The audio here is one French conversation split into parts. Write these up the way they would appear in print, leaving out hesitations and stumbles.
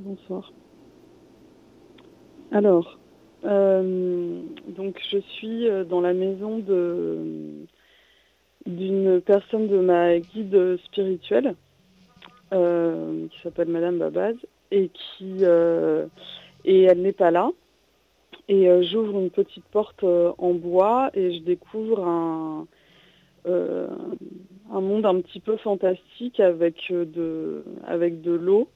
Bonsoir. Alors, donc je suis dans la maison d'une personne de ma guide spirituelle qui s'appelle Madame Babaz et elle n'est pas là. Et j'ouvre une petite porte en bois et je découvre euh, un monde un petit peu fantastique avec de l'eau.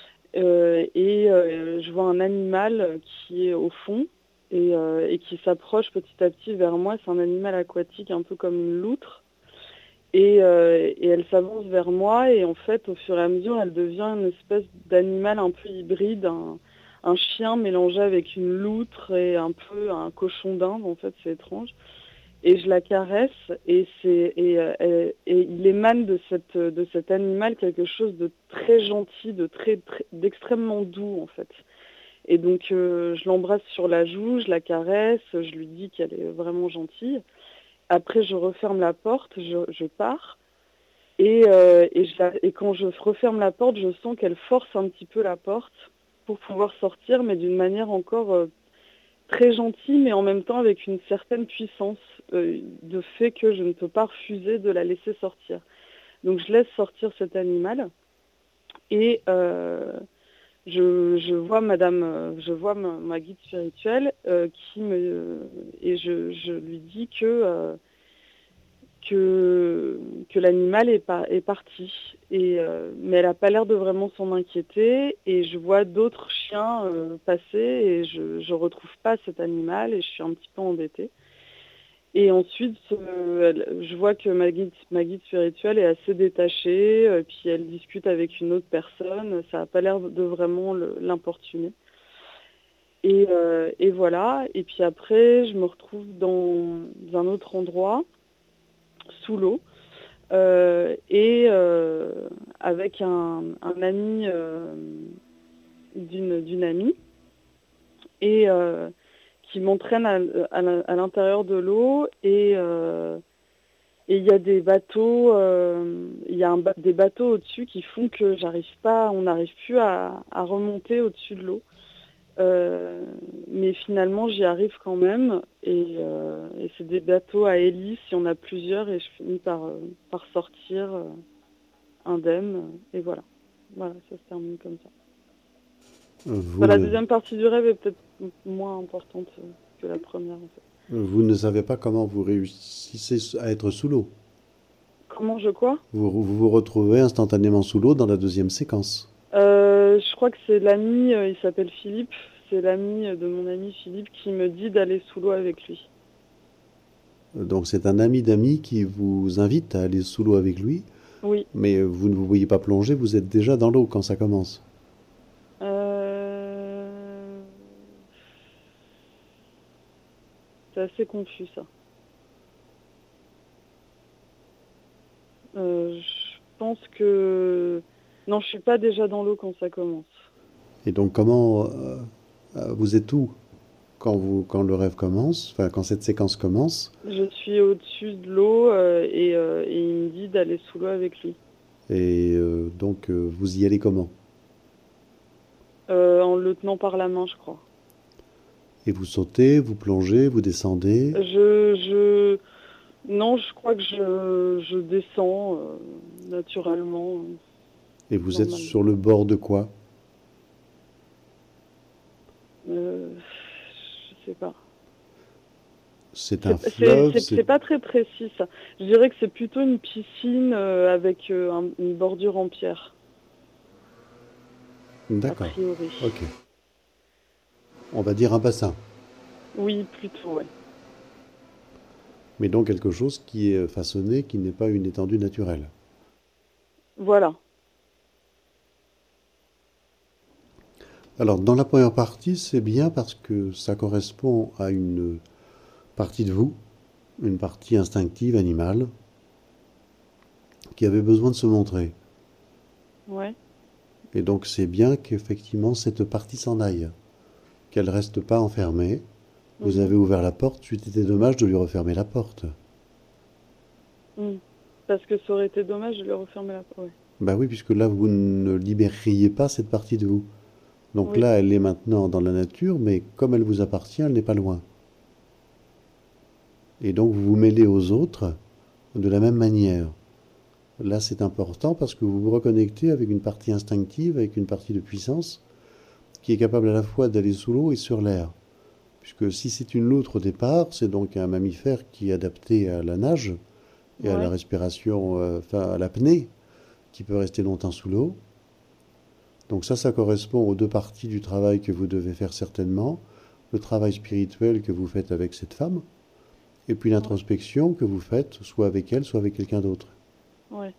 Je vois un animal qui est au fond et qui s'approche petit à petit vers moi. C'est un animal aquatique, un peu comme une loutre. Et elle s'avance vers moi et en fait, au fur et à mesure, elle devient une espèce d'animal un peu hybride, un chien mélangé avec une loutre et un peu un cochon d'Inde. En fait, c'est étrange. Et je la caresse et il émane de cet animal quelque chose de très gentil, d'extrêmement doux en fait. Et donc je l'embrasse sur la joue, je la caresse, je lui dis qu'elle est vraiment gentille. Après je referme la porte, je pars et quand je referme la porte, je sens qu'elle force un petit peu la porte pour pouvoir sortir, mais d'une manière encore très gentil, mais en même temps avec une certaine puissance de fait que je ne peux pas refuser de la laisser sortir. Donc je laisse sortir cet animal et je vois ma guide spirituelle et je lui dis que l'animal est parti. Mais elle n'a pas l'air de vraiment s'en inquiéter. Et je vois d'autres chiens passer et je retrouve pas cet animal et je suis un petit peu embêtée. Et ensuite, je vois que ma guide spirituelle est assez détachée, puis elle discute avec une autre personne. Ça n'a pas l'air de vraiment l'importuner. Et voilà. Et puis après, je me retrouve dans un autre endroit, sous l'eau. Avec un ami d'une amie et qui m'entraîne à l'intérieur de l'eau et il y a des bateaux, des bateaux au-dessus qui font que on n'arrive plus à remonter au-dessus de l'eau. Mais finalement, j'y arrive quand même. Et c'est des bateaux à hélice, il y en a plusieurs, et je finis par sortir indemne. Et voilà. Voilà, ça se termine comme ça. Vous Enfin, la ne, deuxième partie du rêve est peut-être moins importante que la première, en fait. vous ne savez pas comment vous réussissez à être sous l'eau. Comment je quoi? Vous vous retrouvez instantanément sous l'eau dans la deuxième séquence. Je crois que c'est l'ami, il s'appelle Philippe. C'est l'ami de mon ami Philippe qui me dit d'aller sous l'eau avec lui. Donc c'est un ami d'amis qui vous invite à aller sous l'eau avec lui, Oui. mais vous ne vous voyez pas plonger, vous êtes déjà dans l'eau quand ça commence. Euh... C'est assez confus ça. Je pense que... Non, je suis pas déjà dans l'eau quand ça commence. Et donc comment vous êtes où quand le rêve commence, enfin quand cette séquence commence, Je suis au-dessus de l'eau et il me dit d'aller sous l'eau avec lui. et vous y allez comment? En le tenant par la main, je crois. Et vous sautez, vous plongez, vous descendez, Je, je... Non, je crois que je descends naturellement, et vous êtes normalement. sur le bord de quoi? Je sais pas. C'est un fleuve, c'est... C'est pas très précis ça. Je dirais que c'est plutôt une piscine avec une bordure en pierre, a D'accord, priori. ok. On va dire un bassin, Oui, plutôt, ouais. mais donc quelque chose qui est façonné, qui n'est pas une étendue naturelle. Voilà. Alors, dans la première partie, c'est bien parce que ça correspond à une partie de vous, une partie instinctive, animale, qui avait besoin de se montrer. Ouais. Et donc, c'est bien qu'effectivement, cette partie s'en aille, qu'elle reste pas enfermée. Vous Mhm. avez ouvert la porte, c'eût été dommage de lui refermer la porte. Mm. Parce que ça aurait été dommage de lui refermer la porte. Ouais. Bah oui, puisque là, vous ne libéreriez pas cette partie de vous. Donc Oui, là, elle est maintenant dans la nature, mais comme elle vous appartient, elle n'est pas loin. Et donc vous vous mêlez aux autres de la même manière. Là, c'est important parce que vous vous reconnectez avec une partie instinctive, avec une partie de puissance qui est capable à la fois d'aller sous l'eau et sur l'air. Puisque si c'est une loutre au départ, c'est donc un mammifère qui est adapté à la nage et à la ouais, respiration, enfin à l'apnée, qui peut rester longtemps sous l'eau. Donc ça correspond aux deux parties du travail que vous devez faire certainement. Le travail spirituel que vous faites avec cette femme, et puis ouais, l'introspection que vous faites soit avec elle, soit avec quelqu'un d'autre. ouais.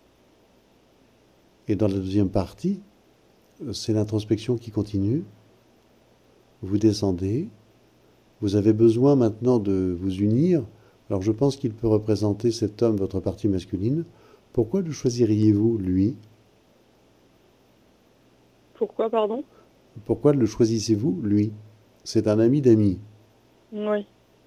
Et dans la deuxième partie, c'est l'introspection qui continue. Vous descendez. Vous avez besoin maintenant de vous unir. Alors je pense qu'il peut représenter cet homme, votre partie masculine. Pourquoi le choisiriez-vous, lui? Pourquoi, pardon? Pourquoi le choisissez-vous, lui? C'est un ami d'amis. Oui.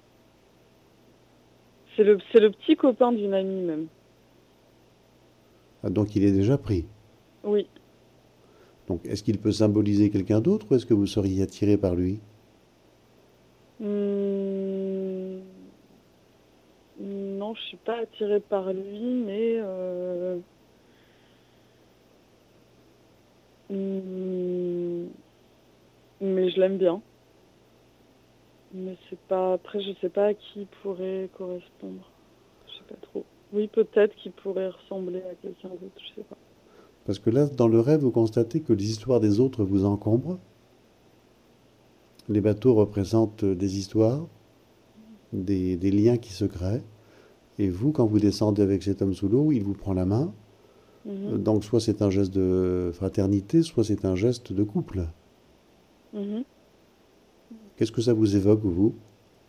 C'est le petit copain d'une amie même. Ah, donc il est déjà pris. Oui. Donc est-ce qu'il peut symboliser quelqu'un d'autre ou est-ce que vous seriez attiré par lui? Hmm, non, je suis pas attirée par lui, mais hmm, mais je l'aime bien. Mais c'est pas. Après, je sais pas à qui il pourrait correspondre. Je sais pas trop. Oui, peut-être qu'il pourrait ressembler à quelqu'un d'autre. Je sais pas. Parce que là, dans le rêve, vous constatez que les histoires des autres vous encombrent. Les bateaux représentent des histoires, des liens qui se créent. Et vous, quand vous descendez avec cet homme sous l'eau, il vous prend la main. Mhm, Donc soit c'est un geste de fraternité, soit c'est un geste de couple. mhm. Qu'est-ce que ça vous évoque, vous?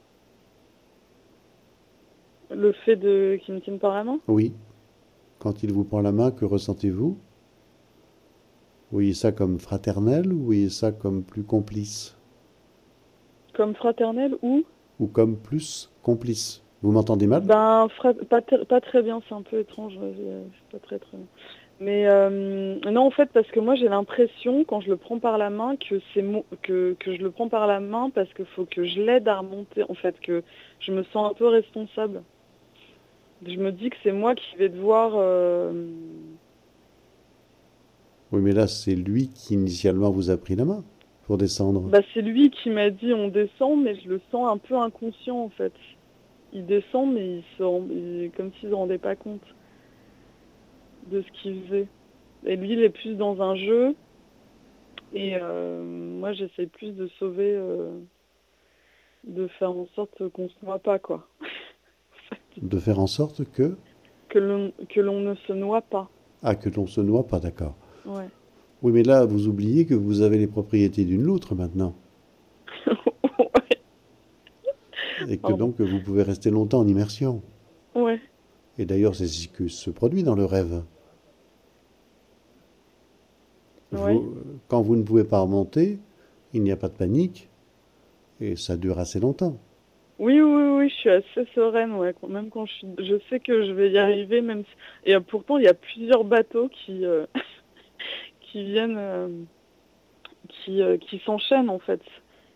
Le fait de qu'il me tienne par la main, Oui, quand il vous prend la main, que ressentez-vous? Vous voyez ça comme fraternel ou vous voyez ça comme plus complice? comme fraternel ou Ou comme plus complice? Vous m'entendez mal? ben pas très bien. C'est un peu étrange. C'est pas très très bien. Mais non, en fait, parce que moi j'ai l'impression quand je le prends par la main que je le prends par la main parce qu'il faut que je l'aide à remonter. En fait, que je me sens un peu responsable. Je me dis que c'est moi qui vais devoir. Oui, mais là, c'est lui qui initialement vous a pris la main pour descendre. Bah, c'est lui qui m'a dit on descend, mais je le sens un peu inconscient en fait. Il descend, mais comme s'il se rendait pas compte de ce qu'il faisait. Et lui, il est plus dans un jeu, et moi, j'essaie plus de sauver, de faire en sorte qu'on se noie pas, quoi. De faire en sorte que... Que l'on ne se noie pas. Ah, que l'on se noie pas, d'accord. Ouais. Oui, mais là, vous oubliez que vous avez les propriétés d'une loutre maintenant. Ouais, Et que pardon. donc vous pouvez rester longtemps en immersion. Ouais, Et d'ailleurs, c'est ce qui se produit dans le rêve. ouais. Vous, quand vous ne pouvez pas remonter, il n'y a pas de panique et ça dure assez longtemps. Oui, oui, oui, je suis assez sereine, ouais. Même quand je sais que je vais y arriver, même si... Et pourtant, il y a plusieurs bateaux qui viennent, qui s'enchaînent, en fait.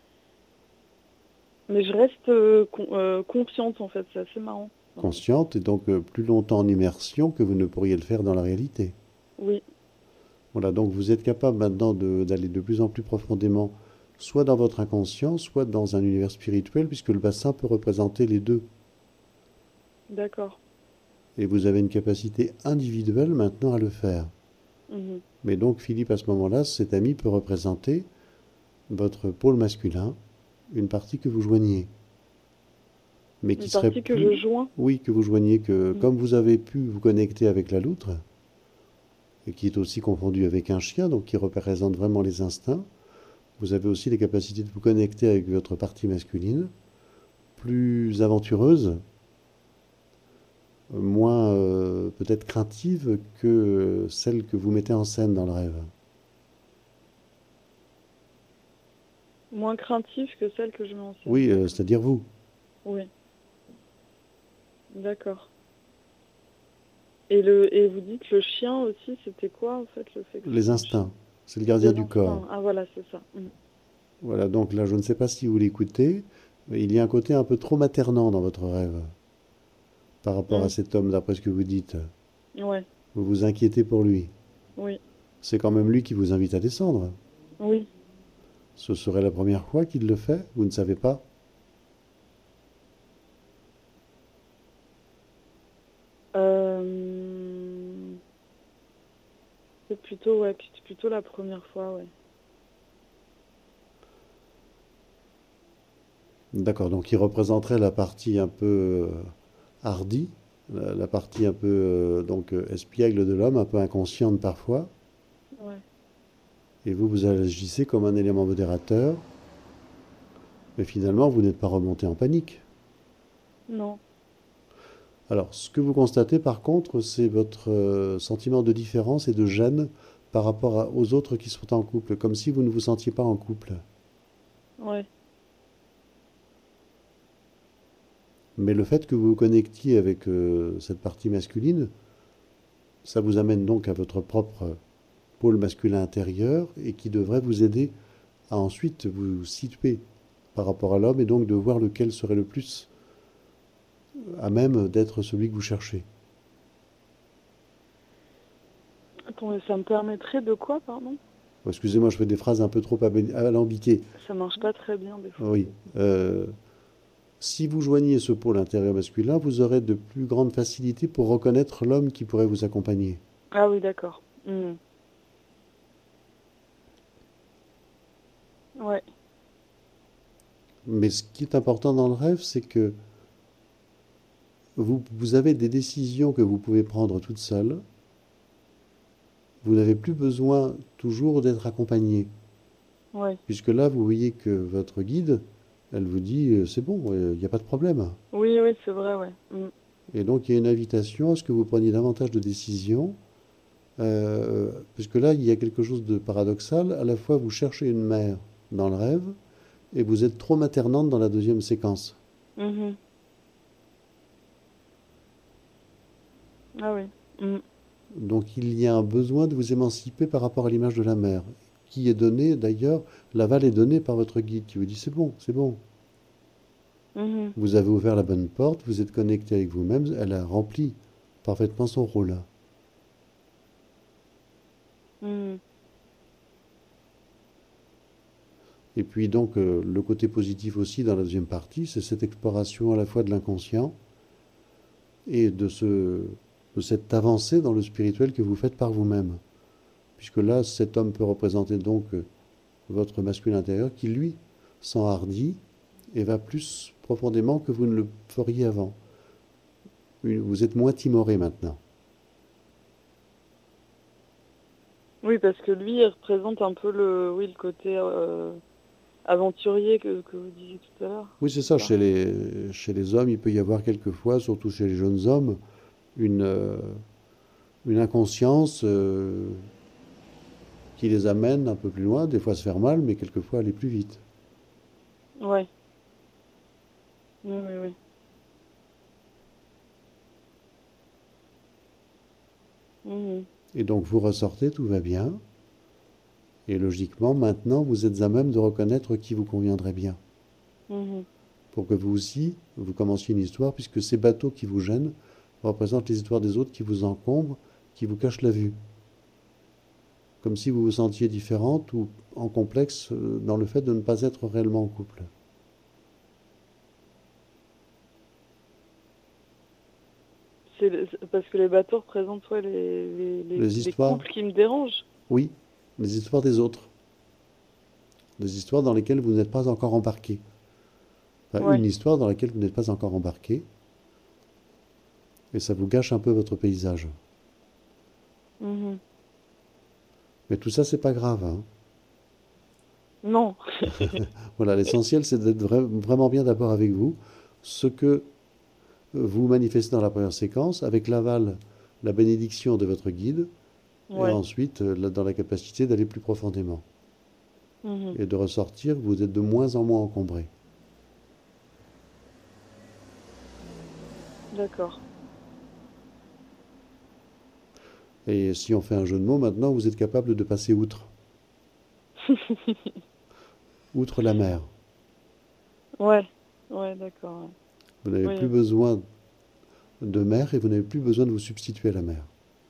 Mais je reste confiante, en fait. C'est assez marrant. Enfin, Consciente et donc plus longtemps en immersion que vous ne pourriez le faire dans la réalité. oui, Voilà, donc vous êtes capable maintenant d'aller de plus en plus profondément, soit dans votre inconscient, soit dans un univers spirituel, puisque le bassin peut représenter les deux. d'accord. Et vous avez une capacité individuelle maintenant à le faire. Mhm. Mais donc Philippe, à ce moment-là, cet ami peut représenter votre pôle masculin, une partie que vous joignez, mais qui Une serait partie que plus... je joins. Oui, que vous joignez, que Mhm. comme vous avez pu vous connecter avec la loutre, et qui est aussi confondu avec un chien, donc qui représente vraiment les instincts, vous avez aussi les capacités de vous connecter avec votre partie masculine, plus aventureuse, moins peut-être craintive que celle que vous mettez en scène dans le rêve. Moins craintive que celle que je mets en scène. Oui, D'accord. c'est-à-dire vous. Oui, d'accord. Et vous dites le chien aussi, c'était quoi, en fait, le fait que Les c'était un chien? instincts. C'est le De gardien du corps. l'ancien. Ah voilà, c'est ça. Voilà, donc là, je ne sais pas si vous l'écoutez, mais il y a un côté un peu trop maternant dans votre rêve par rapport à Mm. cet homme, d'après ce que vous dites. Ouais, Vous vous inquiétez pour lui. oui, C'est quand même lui qui vous invite à descendre. oui. Ce serait la première fois qu'il le fait, vous ne savez pas? Euh, c'est plutôt, ouais, c'est plutôt la première fois, ouais. D'accord, donc il représenterait la partie un peu hardie, la partie un peu espiègle de l'homme, un peu inconsciente parfois, Ouais. et vous agissez comme un élément modérateur, mais finalement vous n'êtes pas remonté en panique. Non. Alors, ce que vous constatez par contre, c'est votre sentiment de différence et de gêne par rapport aux autres qui sont en couple, comme si vous ne vous sentiez pas en couple. Ouais. Mais le fait que vous vous connectiez avec cette partie masculine, ça vous amène donc à votre propre pôle masculin intérieur et qui devrait vous aider à ensuite vous situer par rapport à l'homme et donc de voir lequel serait le plus à même d'être celui que vous cherchez. Attendez, ça me permettrait de quoi, pardon? Excusez-moi, je fais des phrases un peu trop alambiquées. Ça marche pas très bien des fois. Oui. Si vous joignez ce pôle intérieur masculin, vous aurez de plus grandes facilités pour reconnaître l'homme qui pourrait vous accompagner. Ah oui, d'accord. Ouais. Mais ce qui est important dans le rêve, c'est que vous avez des décisions que vous pouvez prendre toute seule. Vous n'avez plus besoin toujours d'être accompagné. Ouais. Puisque là, vous voyez que votre guide, elle vous dit, c'est bon, il n'y a pas de problème. Oui, oui, c'est vrai, ouais. Et donc, il y a une invitation à ce que vous preniez davantage de décisions. Puisque là, il y a quelque chose de paradoxal. À la fois, vous cherchez une mère dans le rêve, et vous êtes trop maternante dans la deuxième séquence. Mhm. Ah oui. Donc il y a un besoin de vous émanciper par rapport à l'image de la mère, qui est donnée d'ailleurs, l'aval est donné par votre guide qui vous dit c'est bon, c'est bon. Mhm. Vous avez ouvert la bonne porte, vous êtes connecté avec vous-même, elle a rempli parfaitement son rôle. Mhm. Et puis donc le côté positif aussi dans la deuxième partie, c'est cette exploration à la fois de l'inconscient et de cette avancée dans le spirituel que vous faites par vous-même. Puisque là, cet homme peut représenter donc votre masculin intérieur qui, lui, s'enhardit et va plus profondément que vous ne le feriez avant. Vous êtes moins timoré maintenant. Oui, parce que lui, il représente un peu oui, le côté aventurier que vous disiez tout à l'heure. Oui, c'est C'est ça. ça? Chez les hommes, il peut y avoir quelquefois, surtout chez les jeunes hommes, une, euh, une inconscience qui les amène un peu plus loin, des fois à se faire mal, mais quelquefois aller plus vite. Ouais. Oui, oui, oui. Mhm. Et donc vous ressortez, tout va bien. Et logiquement, maintenant, vous êtes à même de reconnaître qui vous conviendrait bien. Mhm. Pour que vous aussi, vous commenciez une histoire, puisque ces bateaux qui vous gênent représentent les histoires des autres qui vous encombrent, qui vous cachent la vue. Comme si vous vous sentiez différente ou en complexe dans le fait de ne pas être réellement en couple. Parce que les bateaux représentent ouais, Les les histoires, couples qui me dérangent. oui, les histoires des autres. Des histoires dans lesquelles vous n'êtes pas encore embarqué. Enfin, une Ouais. histoire dans laquelle vous n'êtes pas encore embarqué, et ça vous gâche un peu votre paysage. Mhm. Mais tout ça, c'est pas grave, hein. Non. Voilà, l'essentiel, c'est d'être vraiment bien d'abord avec vous. Ce que vous manifestez dans la première séquence, avec l'aval, la bénédiction de votre guide, et Ouais. ensuite dans la capacité d'aller plus profondément. Mhm. Et de ressortir, vous êtes de moins en moins encombré. D'accord. Et si on fait un jeu de mots, maintenant, vous êtes capable de passer outre. outre la mère. Ouais, ouais, d'accord. Vous n'avez Ouais. plus Oui, besoin de mère et vous n'avez plus besoin de vous substituer à la mère,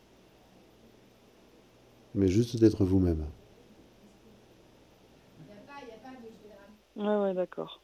mais juste d'être vous-même. ouais, ouais, d'accord.